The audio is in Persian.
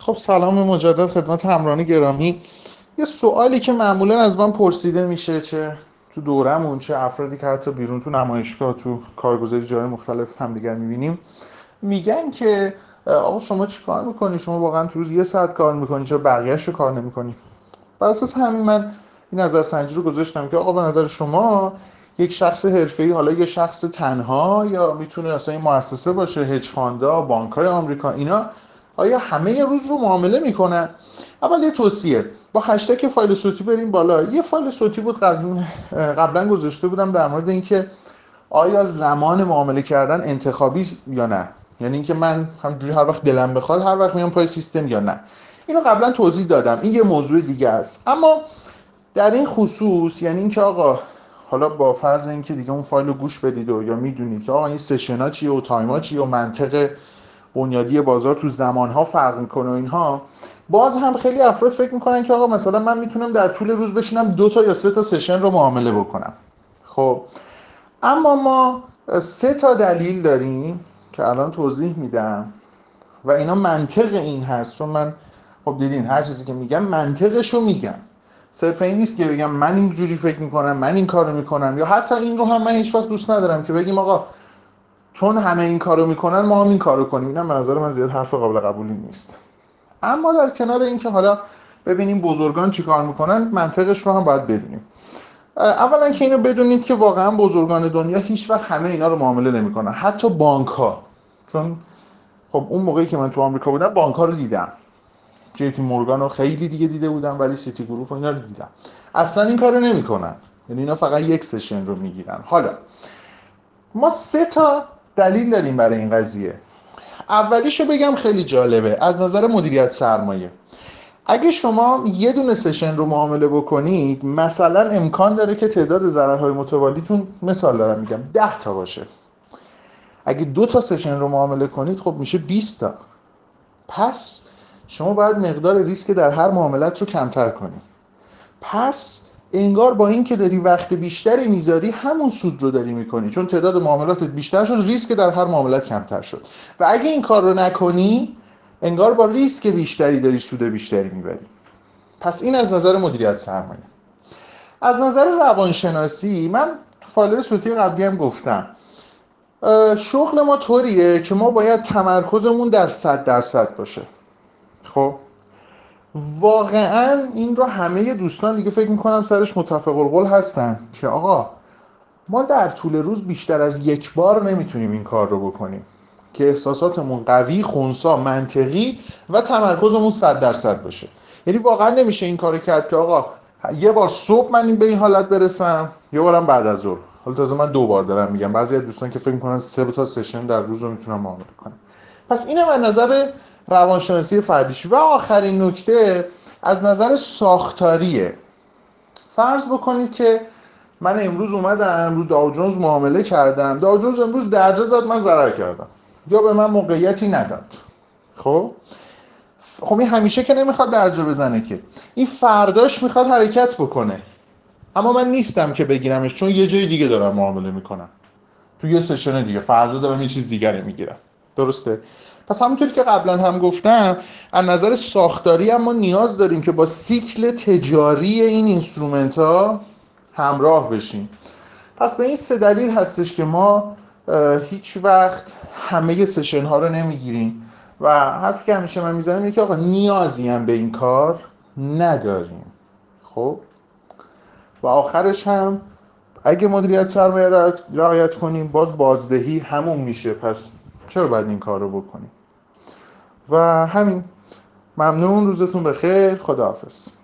خب سلام مجدد خدمت همراهان گرامی. یه سوالی که معمولا از من پرسیده میشه، چه تو دورمون چه افرادی که حتی بیرون تو نمایشگاه تو کارگزاری جای مختلف همدیگر میبینیم، میگن که آقا شما چی کار میکنی؟ شما واقعا تو روز 1 ساعت کار میکنی، چرا بقیه‌اشو کار نمیکنی؟ بر اساس همین من این نظرسنجی رو گذاشتم که آقا به نظر شما یک شخص حرفه‌ای، حالا یه شخص تنها یا میتونه اصلا این مؤسسه باشه، هج فاندا، بانک‌های آمریکا، اینا آیا همه روز رو معامله میکنن؟ اول یه توصیه، با هشتگ فایل صوتی بریم بالا. یه فایل صوتی بود قبلا گذاشته بودم در مورد اینکه آیا زمان معامله کردن انتخابی یا نه، یعنی اینکه من همینجوری هر وقت دلم بخواد هر وقت میام پای سیستم یا نه. اینو قبلا توضیح دادم، این یه موضوع دیگه است. اما در این خصوص یعنی اینکه آقا حالا با فرض اینکه دیگه اون فایل رو گوش بدید و یا میدونید که آقا این سشن‌ها چیه و تایم‌ها چیه و منطق بنیادی بازار تو زمان‌ها فرق میکنه و اینها، باز هم خیلی افراد فکر میکنن که آقا مثلا من میتونم در طول روز بشینم 2 تا یا 3 تا سشن رو معامله بکنم. خب اما ما 3 تا دلیل داریم که الان توضیح میدم و اینا منطق این هست، چون من خب دیدین هر چیزی که میگم منطقشو میگم، صرف این نیست که بگم من اینجوری فکر میکنم، من این کارو میکنم، یا حتی این رو هم من هیچ وقت دوست ندارم که بگیم آقا چون همه این کارو میکنن ما هم این کارو کنیم. اینم به نظر من زیاد حرف قابل قبولی نیست. اما در کنار این که حالا ببینیم بزرگان چی کار میکنن، منطقش رو هم باید بدونیم. اولا که اینو بدونید که واقعا بزرگان دنیا هیچ وقت همه اینا رو معامله نمیکنن، حتی بانک ها. چون خب اون موقعی که من تو آمریکا بودم بانک ها رو دیدم، جی پی مورگان رو خیلی دیگه دیده بودم، ولی سیتی گروپ و اینا رو دیدم، اصلا این کارو نمیکنن. یعنی اینا فقط یک سشن رو میگیرن. حالا ما 3 تا دلیل داریم برای این قضیه. اولیشو بگم خیلی جالبه از نظر مدیریت سرمایه. اگه شما یه دونه سشن رو معامله بکنید، مثلا امکان داره که تعداد ضررهای متوالیتون، مثال دارم میگم، 10 تا باشه. اگه 2 تا سشن رو معامله کنید خب میشه 20 تا. پس شما باید مقدار ریسک در هر معاملت رو کمتر کنی. پس انگار با این که داری وقت بیشتری میذاری همون سود رو داری میکنی، چون تعداد معاملاتت بیشتر شد، ریسک در هر معاملت کمتر شد. و اگه این کار رو نکنی انگار با ریسک بیشتری داری سود بیشتری میبری. پس این از نظر مدیریت سرمایه. از نظر روانشناسی من تو فایل صوتی قبلی هم گفتم، شغل ما طوریه که ما باید تمرکزمون در 100% باشه. خب واقعا این رو همه دوستان دیگه فکر میکنم سرش متفق القول هستن که آقا ما در طول روز بیشتر از 1 بار نمیتونیم این کار رو بکنیم که احساساتمون قوی، خنثی، منطقی و تمرکزمون 100% باشه. یعنی واقعا نمیشه این کارو کرد که آقا یه بار صبح من به این حالت برسم، یه بارم بعد از ظهر. حالا تازه من 2 بار دارم میگم، بعضی از دوستان که فکر میکنن 3 تا سشن در روز رو میتونن معامله کنن. پس اینم از نظر روانشناسی فردیش. و آخرین نکته از نظر ساختاریه. فرض بکنید که من امروز اومدم رو داو جونز معامله کردم، داو جونز امروز درجه زد، من ضرر کردم یا به من موقعیتی نداد. خب این همیشه که نمیخواد درجه بزنه، که این فرداش میخواد حرکت بکنه، اما من نیستم که بگیرمش، چون یه جای دیگه دارم معامله میکنم، تو یه سشن دیگه، فردا دارم یه چیز دیگه رو میگیرم. درسته؟ پس همونطوری که قبلا هم گفتم از نظر ساختاری هم ما نیاز داریم که با سیکل تجاری این اینسترومنت ها همراه بشیم. پس به این 3 دلیل هستش که ما هیچ وقت همه سشن ها رو نمیگیریم و حرفی که همیشه من میزنم اینه که آقا نیازی هم به این کار نداریم. خب و آخرش هم اگه مدیریت سرمایه را رعایت کنیم باز بازدهی همون میشه، پس چرا باید این کار رو بکنیم؟ و همین. ممنون، روزتون بخیر، خداحافظ.